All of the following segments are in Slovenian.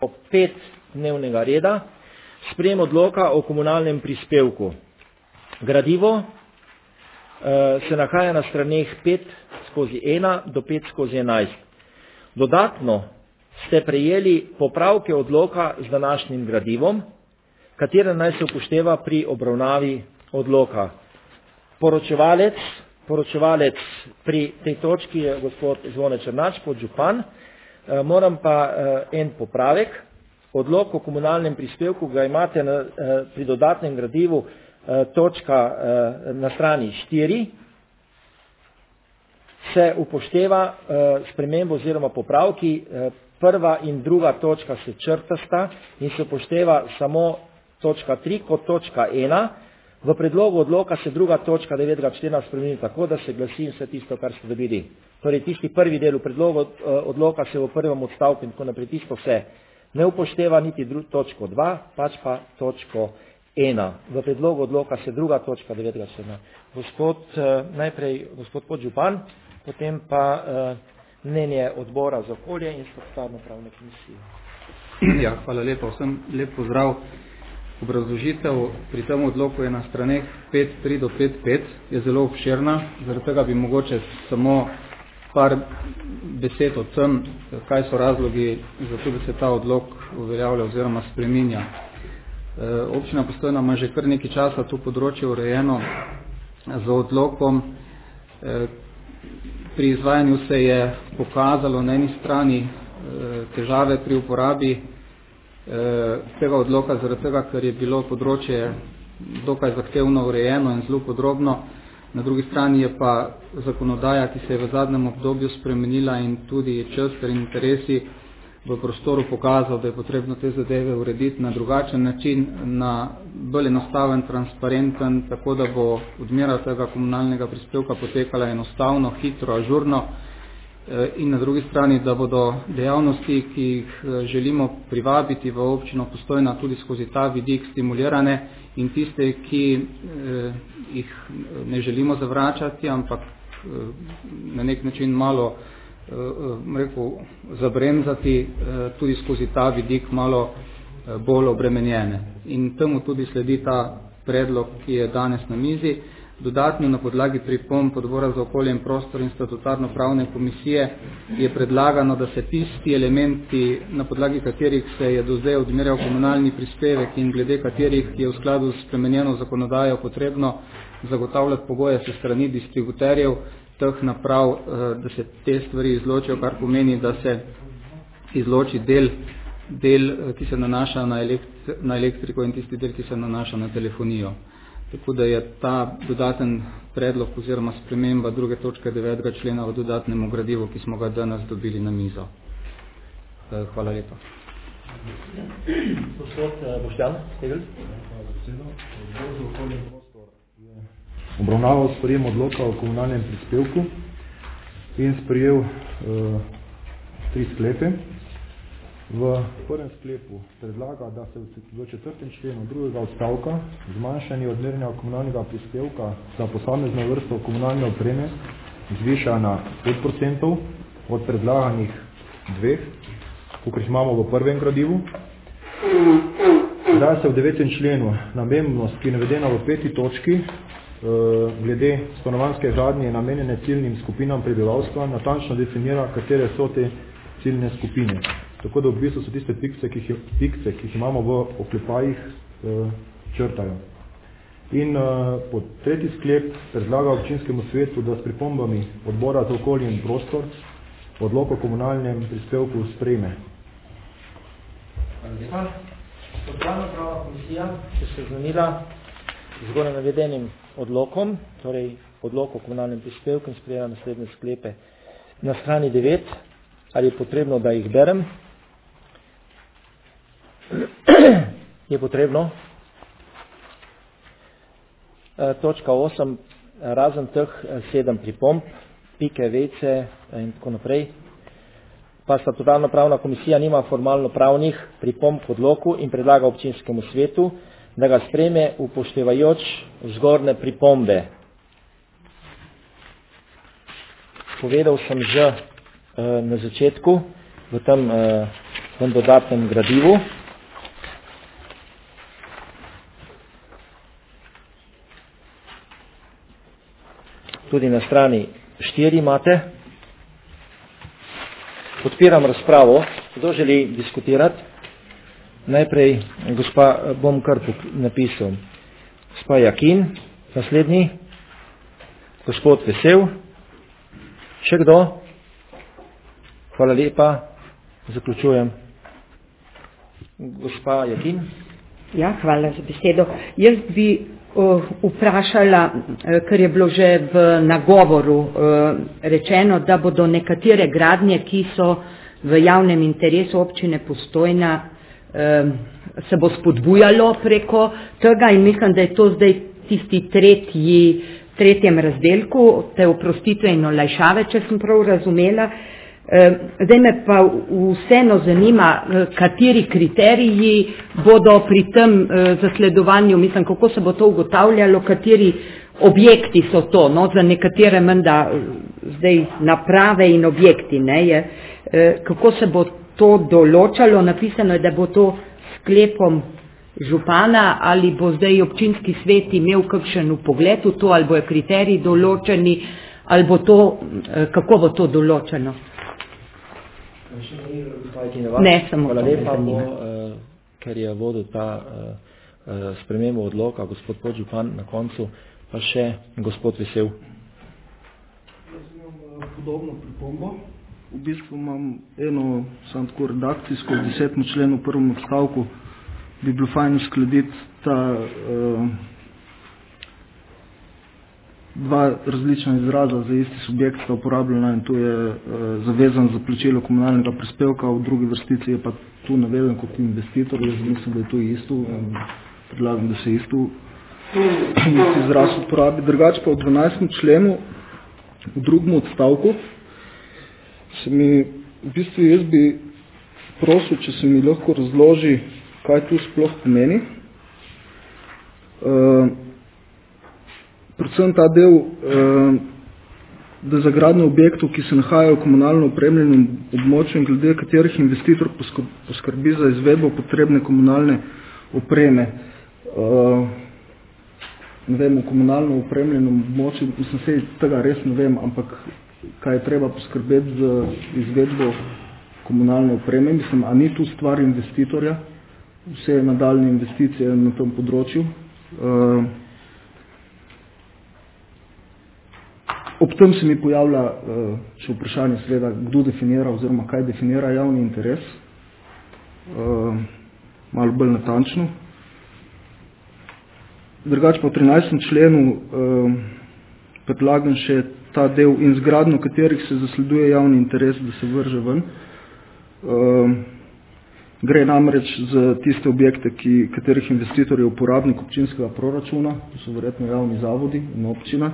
5 dnevnega reda, sprejem odloka o komunalnem prispevku. Gradivo se nahaja na straneh 5/1 do 5/11. Dodatno ste prejeli popravke odloka z današnjim gradivom, katere naj se upošteva pri obravnavi odloka. Poročevalec pri tej točki je gospod Zvone Černač, podžupan. Moram pa en popravek. Odlok o komunalnem prispevku ga imate pri dodatnem gradivu točka na strani 4. Se upošteva spremembo oziroma popravki. Prva in druga točka se črtasta in se upošteva samo točka 3 kot točka 1. V predlogu odloka se druga točka 9. člena spremeni tako, da se glasi vse tisto, kar ste dobili. Torej, tisti prvi del v predlogu odloka se v prvem odstavku in tako naprej, tisto se ne upošteva niti točko 2, pač pa točko 1. V predlogu odloka se druga točka 9. člena. Najprej gospod podžupan, potem pa mnenje odbora za okolje in statutarno pravne komisije. Ja, hvala lepa. Vsem lep pozdrav. Obrazložitev pri tem odloku je na straneh 5.3 do 5.5, je zelo obširna, zaradi tega bi mogoče samo par besed o tem, kaj so razlogi za to, da se ta odlok uveljavlja oziroma spreminja. Občina Postojna ima že kar nekaj časa to področje urejeno z odlokom. Pri izvajanju se je pokazalo na eni strani težave pri uporabi tega odloka, zaradi tega, ker je bilo področje dokaj zahtevno urejeno in zelo podrobno. Na drugi strani je pa zakonodaja, ki se je v zadnjem obdobju spremenila in tudi čas ter interesi v prostoru pokazal, da je potrebno te zadeve urediti na drugačen način, na bolj enostaven, transparenten, tako da bo odmera tega komunalnega prispevka potekala enostavno, hitro, ažurno. In na drugi strani, da bodo dejavnosti, ki jih želimo privabiti v občino Postojna, tudi skozi ta vidik stimulirane in tiste, ki jih ne želimo zavračati, ampak na nek način malo zabremzati, tudi skozi ta vidik malo bolj obremenjene. In temu tudi sledi ta predlog, ki je danes na mizi. Dodatno na podlagi pripomb odbora za okolje in prostor in statutarno pravne komisije je predlagano, da se tisti elementi, na podlagi katerih se je do zdaj odmerjal komunalni prispevek in glede katerih je v skladu s spremenjeno zakonodajo potrebno zagotavljati pogoje se strani distributerjev teh naprav, da se te stvari izločijo, kar pomeni, da se izloči del, ki se nanaša na elektriko in tisti del, ki se nanaša na telefonijo. Tako da je ta dodaten predlog oziroma sprememba 2. točke 9. člena v dodatnem gradivu, ki smo ga danes dobili na mizo. Hvala lepa. Gospod Boštjan, Stegl. Obravnaval sprejem odloka o komunalnem prispevku in sprejel 3 sklepe. V prvem sklepu predlaga, da se v 4. členu 2. odstavka zmanjšanje odmerjanja komunalnega prispevka za posamezno vrsto komunalne opreme zviša na 5% od predlaganih 2, kakor imamo v prvem gradivu. Da se v 9. členu namembnost, ki je navedena v 5. točki, glede stanovanjske gradnje namenjene ciljnim skupinam prebivalstva, natančno definira, katere so te ciljne skupine. Tako da v bistvu so tiste pikce, ki jih imamo v oklepajih, črtajo. In pod 3. sklep predlaga občinskemu svetu, da s pripombami odbora za okolje in prostor odlok o komunalnem prispevku sprejme. Statutarna pravna komisija se seznanila z zgoraj navedenim odlokom, torej odlok o komunalnem prispevku in sprejela naslednje sklepe. Na strani 9, ali je potrebno, da jih berem, je potrebno. Točka 8, razen teh 7 pripomb, pike, vejce in tako naprej, pa statutarna pravna komisija nima formalno pravnih pripomb k odloku in predlaga občinskemu svetu, da ga sprejme upoštevajoč zgornje pripombe. Povedal sem že na začetku v tem v dodatnem gradivu. Tudi na strani 4 imate. Odpiram razpravo. Kdo želi diskutirati? Najprej, gospa, bom kar napisal. Gospa Jakin, naslednji. Gospod Vesel. Še kdo? Hvala lepa. Zaključujem. Gospa Jakin. Ja, hvala za besedo. Jaz bi vprašala, ker je bilo že v nagovoru rečeno, da bodo nekatere gradnje, ki so v javnem interesu občine Postojna, se bo spodbujalo preko tega in mislim, da je to zdaj tisti tretjem razdelku, te oprostitve in olajšave, če sem prav razumela. Zdaj me pa vseeno zanima, kateri kriteriji bodo pri tem zasledovanju, mislim, kako se bo to ugotavljalo, kateri objekti so to, no, za nekatere menda zdaj naprave in objekti, ne, kako se bo to določalo, napisano je, da bo to sklepom župana, ali bo zdaj občinski svet imel kakšen vpogled v to, ali bojo kriteriji določeni, ali bo to, kako bo to določeno. Ne, samo hvala lepa, ker je vodil ta spremembo odloka, gospod podžupan na koncu, pa še gospod Vesel. Jaz imam podobno pripombo. V bistvu imam eno samo tako redakcijsko v 10. členu v prvem odstavku, bi bilo fajn uskladiti ta dva različna izraza za isti subjekt sta uporabljena in to je zavezan za plačilo komunalnega prispevka, v drugi vrstici je pa tu naveden kot investitor, jaz mislim, da je to isto, predlagam, da se isto izraz uporabi. Drugače pa v 12. členu, v drugem odstavku, se mi, v bistvu jaz bi prosil, če se mi lahko razloži, kaj tu sploh pomeni. Predvsem ta del, da za gradnjo objektov, ki se nahajajo v komunalno opremljenem območju in glede katerih investitor poskrbi za izvedbo potrebne komunalne opreme. Ne vem, v komunalno opremljenem območju, mislim, se tega res ne vem, ampak kaj je treba poskrbeti za izvedbo komunalne opreme, mislim, a ni tu stvar investitorja, vse nadaljne investicije na tem področju. Ob tem se mi pojavlja še vprašanje, seveda, kdo definira oziroma kaj definira javni interes, malo bolj natančno. Drugače pa v 13. členu predlagam še ta del in zgradnjo katerih se zasleduje javni interes, da se vrže ven. Gre namreč za tiste objekte, katerih investitor je uporabnik občinskega proračuna, to so verjetno javni zavodi in občina.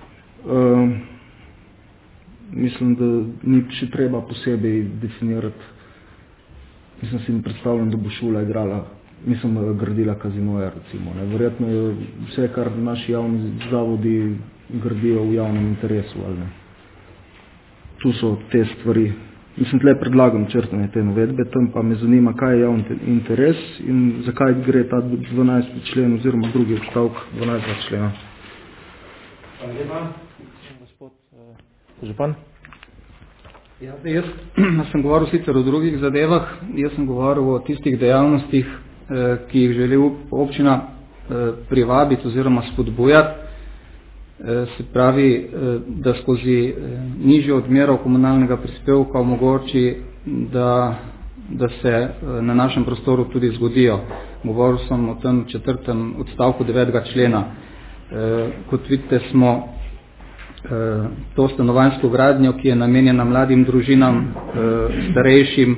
Mislim, da ni še treba posebej definirati. Mislim, si mi predstavljam, da bo šola igrala, mislim, gradila kazinoja, recimo. Ne. Verjetno je vse, kar naši javni zavodi gradijo v javnem interesu, ali ne. Tu so te stvari. Mislim, tle predlagam črtanje te navedbe, tam pa me zanima, kaj je javni interes in zakaj gre ta 12. člen oziroma drugi odstavek 12. člena. Hvala lepa. Gospod župan. Ja, jaz sem govoril sicer o drugih zadevah, jaz sem govoril o tistih dejavnostih, ki jih želi občina privabiti oziroma spodbujati, se pravi, da skozi nižjo odmero komunalnega prispevka omogoči, da se na našem prostoru tudi zgodijo. Govoril sem o tem 4. odstavku 9. člena. Kot vidite, smo to stanovanjsko gradnjo, ki je namenjena mladim družinam, starejšim,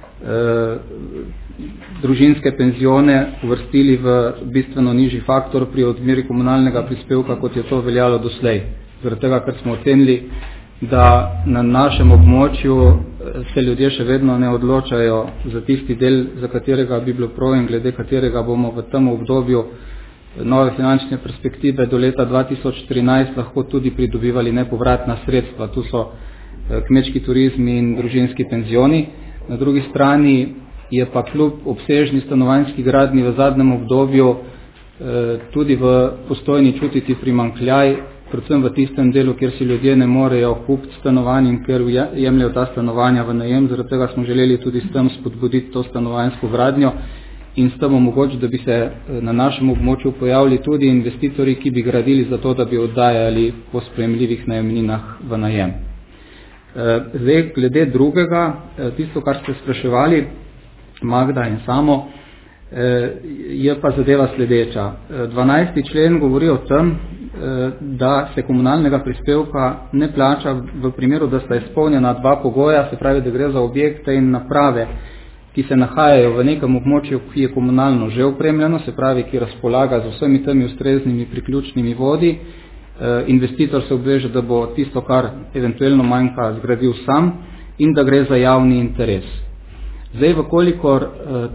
družinske penzione uvrstili v bistveno nižji faktor pri odmeri komunalnega prispevka, kot je to veljalo doslej. Zaradi tega, ker smo ocenili, da na našem območju se ljudje še vedno ne odločajo za tisti del, za katerega bi bilo prav in glede katerega bomo v tem obdobju nove finančne perspektive do leta 2013 lahko tudi pridobivali nepovratna sredstva. Tu so kmečki turizmi in družinski penzioni. Na drugi strani je pa kljub obsežni stanovanjski gradnji v zadnjem obdobju tudi v Postojni čutiti primanjkljaj, predvsem v tistem delu, kjer si ljudje ne morejo kupiti stanovanj in ker jemljajo ta stanovanja v najem. Zaradi tega smo želeli tudi s tem spodbuditi to stanovanjsko gradnjo in s tem omogočiti, da bi se na našem območju pojavili tudi investitorji, ki bi gradili za to, da bi oddajali po sprejemljivih najemninah v najem. Zdaj, glede drugega, tisto, kar ste spraševali, Magda in Samo, je pa zadeva sledeča. 12. člen govori o tem, da se komunalnega prispevka ne plača v primeru, da sta izpolnjena dva pogoja, se pravi, da gre za objekte in naprave, ki se nahajajo v nekem območju, ki je komunalno že opremljeno, se pravi, ki razpolaga z vsemi temi ustreznimi priključnimi vodi. Investitor se obveže, da bo tisto, kar eventualno manjka, zgradil sam in da gre za javni interes. Zdaj, vkolikor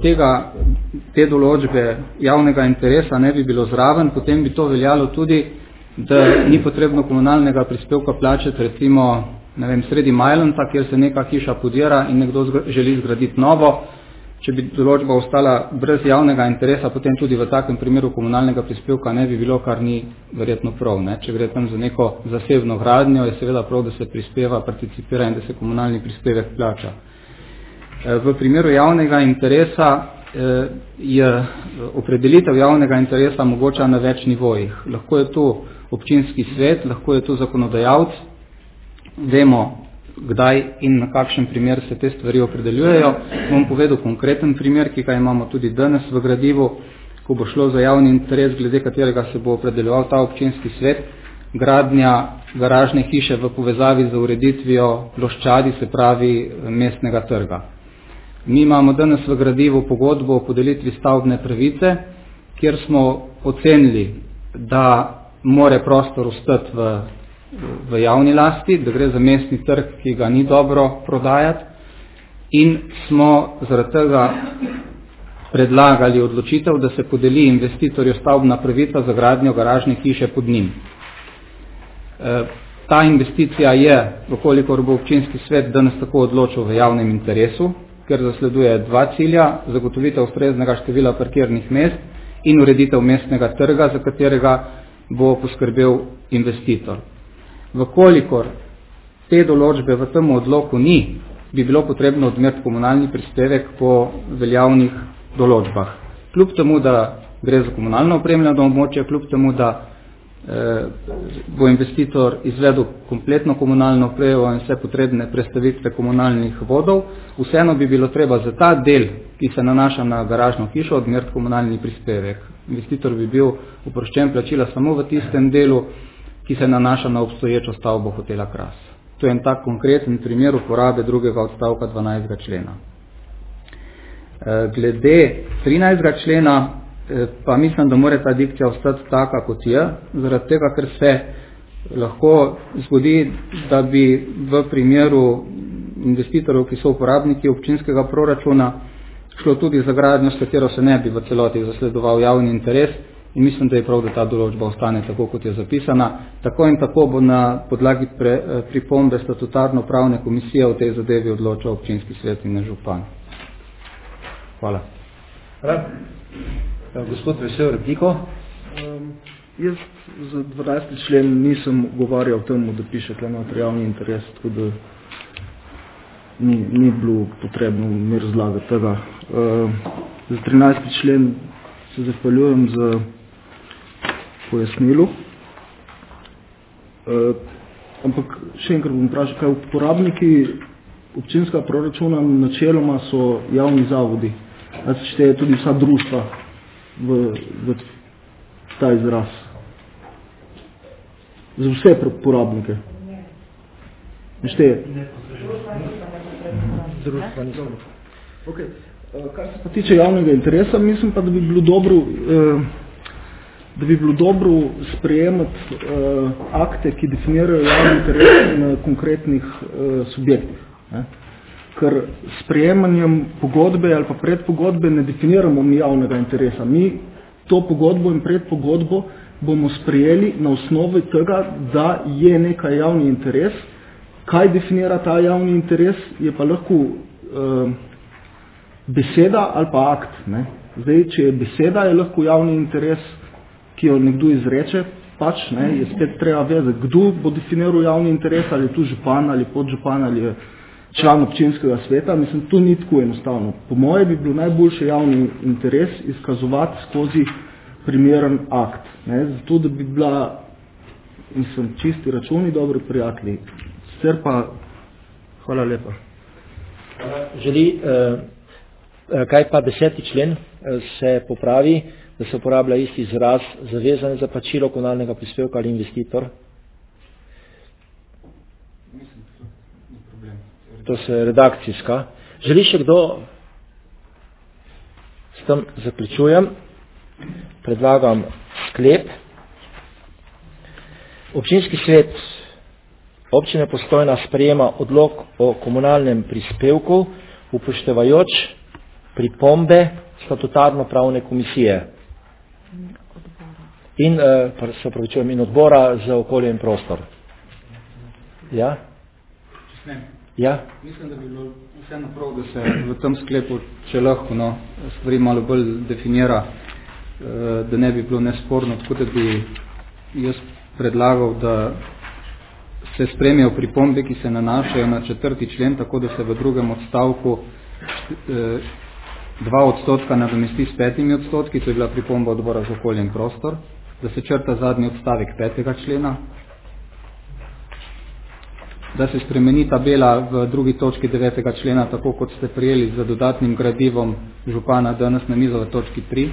te določbe javnega interesa ne bi bilo zraven, potem bi to veljalo tudi, da ni potrebno komunalnega prispevka plačati recimo sredi Majlanta, kjer se neka hiša podira in nekdo želi zgraditi novo. Če bi določba ostala brez javnega interesa, potem tudi v takem primeru komunalnega prispevka ne bi bilo, kar ni verjetno prav. Če gre tam za neko zasebno gradnjo, je seveda prav, da se prispeva, participira in da se komunalni prispevek plača. V primeru javnega interesa je opredelitev javnega interesa mogoča na več nivojih. Lahko je to občinski svet, lahko je to zakonodajalec. Vemo, kdaj in na kakšen primer se te stvari opredeljujejo. Bom povedal konkreten primer, ki ga imamo tudi danes v gradivu, ko bo šlo za javni interes, glede katerega se bo opredeljeval ta občinski svet, gradnja garažne hiše v povezavi z ureditvijo ploščadi, se pravi mestnega trga. Mi imamo danes v gradivu pogodbo o podelitvi stavbne pravice, kjer smo ocenili, da more prostor ostati v javni lasti, da gre za mestni trg, ki ga ni dobro prodajati, in smo zaradi tega predlagali odločitev, da se podeli investitorju stavbna pravica za gradnjo garažne hiše pod njim. Ta investicija je, vkolikor bo občinski svet danes tako odločil, v javnem interesu, ker zasleduje dva cilja: zagotovitev ustreznega števila parkirnih mest in ureditev mestnega trga, za katerega bo poskrbel investitor. Vkolikor te določbe v tem odloku ni, bi bilo potrebno odmeriti komunalni prispevek po veljavnih določbah. Kljub temu, da gre za komunalno opremljeno območje, kljub temu, da bo investitor izvedel kompletno komunalno opremo in vse potrebne prestavitve komunalnih vodov, vseeno bi bilo treba za ta del, ki se nanaša na garažno hišo, odmeriti komunalni prispevek. Investitor bi bil oproščen plačila samo v tistem delu, ki se nanaša na obstoječo stavbo hotela Kras. To je en tak konkreten primer uporabe drugega odstavka 12. člena. Glede 13. člena pa mislim, da mora ta dikcija ostati taka, kot je, zaradi tega, ker se lahko zgodi, da bi v primeru investitorjev, ki so uporabniki občinskega proračuna, šlo tudi za gradnjo, s katero se ne bi v celoti zasledoval javni interes, in mislim, da je prav, da ta določba ostane tako, kot je zapisana. Tako in tako bo na podlagi pripombe statutarno-pravne komisije v tej zadevi odločal občinski svet in ne župan. Hvala. Gospod Vesel, repliko? Jaz za 12. člen nisem govarjal temu, da piše tukaj javni interes, tako da ni bilo potrebno mi razlagati tega. Za 13. člen se zahvaljujem za pojasnilu. Ampak še enkrat bom vprašal, kaj uporabniki občinskega proračuna načeloma so javni zavodi. Da se šteje tudi vsa društva v ta izraz. Za vse uporabnike. Ne šteje. Društva niso. Okay. Kar se pa tiče javnega interesa, mislim pa, da bi bilo dobro sprejemati akte, ki definirajo javni interes na konkretnih subjektih. Ker s sprejemanjem pogodbe ali pa predpogodbe ne definiramo mi javnega interesa. Mi to pogodbo in predpogodbo bomo sprejeli na osnovi tega, da je nekaj javni interes. Kaj definira ta javni interes, je pa lahko beseda ali pa akt. Ne. Zdaj, če je beseda, je lahko javni interes, ki jo nekdo izreče, pač, ne, je spet treba vedeti, kdo bo definiral javni interes, ali je tu župan, ali podžupan, ali je član občinskega sveta. Mislim, to ni tako enostavno. Po moje bi bilo najboljše javni interes izkazovati skozi primeren akt. Ne, zato, da bi bila, mislim, čisti računi, dobri prijatelji. Sicer pa, hvala lepa. Želi, kaj pa 10. člen se popravi, da se uporablja isti izraz zavezan za plačilo komunalnega prispevka ali investitor? To se redakcijska. Želi še kdo? S tem zaključujem. Predlagam sklep. Občinski svet občine Postojna sprejema odlok o komunalnem prispevku, upoštevajoč pripombe statutarno-pravne komisije in, in odbora za okolje in prostor. Ja? Ja? Mislim, da bi bilo vseeno prav, da se v tem sklepu, če lahko, stvari malo bolj definira, da ne bi bilo nesporno, tako da bi jaz predlagal, da se spremijo pripombe, ki se nanašajo na 4. člen, tako da se v drugem odstavku 2% nadomesti s 5%, to je bila pripomba odbora za okolje in prostor, da se črta zadnji odstavek 5. člena, da se spremeni tabela v drugi točki 9. člena, tako kot ste prijeli z dodatnim gradivom župana danes na mizo v točki 3,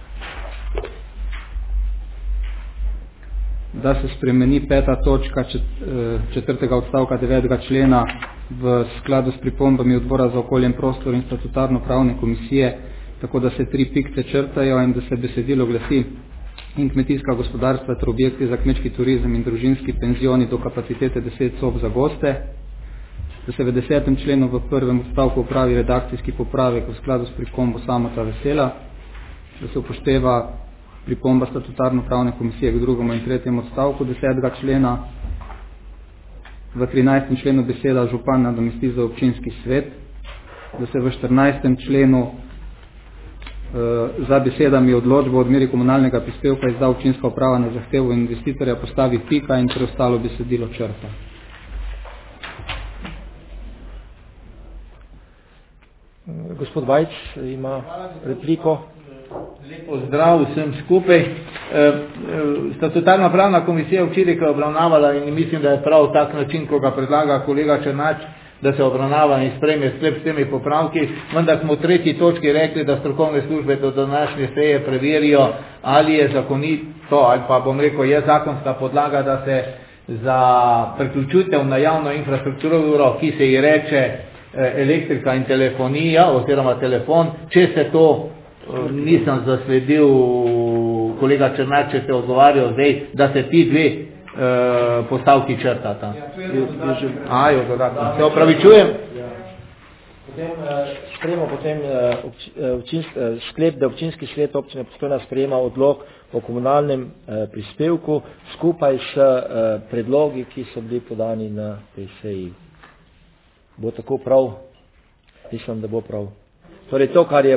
da se spremeni 5. točka 4. odstavka 9. člena v skladu s pripombami odbora za okolje in prostor in statutarno-pravne komisije, tako da se 3 pikce črtajo in da se besedilo glasi: in kmetijska gospodarstva ter objekti za kmečki turizem in družinski penzioni do kapacitete 10 sob za goste, da se v 10. členu v 1. odstavku upravi redakcijski popravek v skladu s pripombo Samota Vesela, da se upošteva pripomba statutarno-pravne komisije k 2. in 3. odstavku 10. člena, v 13. členu beseda župan nadomesti za občinski svet, da se v 14. členu za besedami odločbo o odmeri komunalnega prispevka izda občinska uprava na zahtevo investitorja postavi pika in preostalo besedilo črta. Gospod Vajc ima repliko. Lepo zdrav vsem skupaj. Statutarna pravna komisija včeraj je obravnavala in mislim, da je prav tak način, ko ga predlaga kolega Černač, da se obravnava in sprejme sklep s temi popravki, vendar smo v 3. točki rekli, da strokovne službe do današnje seje preverijo, ali je zakonito, ali pa bom rekel, je zakonska podlaga, da se za priključitev na javno infrastrukturo, ki se ji reče elektrika in telefonija oziroma telefon, če se to, nisem zasledil, kolega Černač, če ste odgovarjal zdaj, da se ti dve postavki črtata. Se opravičujem. Sprejemo potem sklep, da občinski svet občine Postojna sprejema odlok o komunalnem prispevku skupaj s predlogi, ki so bili podani na tej seji. Bo tako prav? Mislim, da bo prav. Torej to, kar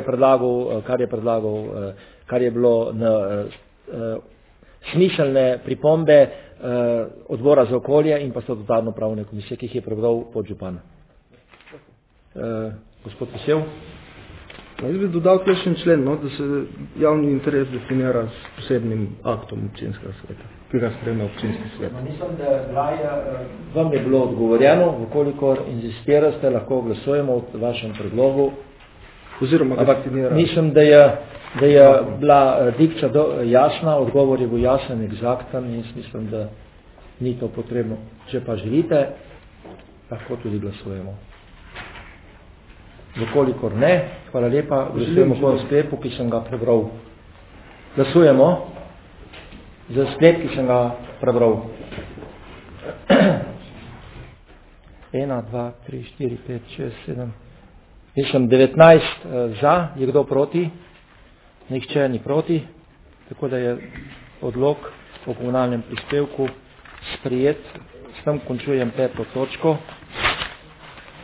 je bilo na smiselne pripombe odbora za okolje in pa statutarno pravne komisije, ki jih je prebral podžupan. Gospod Vesel. Jaz bi dodal ključen člen, da se javni interes definira s posebnim aktom občinskega sveta, ki ga sprejme občinski svet. Mislim, da vam je bilo odgovorjeno, vkolikor inzistirate, lahko glasujemo o vašem predlogu. Oziroma ga definira. Mislim, da je bila dikcija jasna, odgovor je bil jasen, egzakten in mislim, da ni to potrebno. Če pa želite, lahko tudi glasujemo. Vkolikor ne, hvala lepa, glasujemo po sklepu, ki sem ga prebral. Glasujemo za sklep, ki sem ga prebral. 1, 2, 3, 4, 5, 6, 7. Mislim, 19 za, je kdo proti? Nihče ni proti, tako da je odlok o komunalnem prispevku sprejet. S tem končujem 5. točko.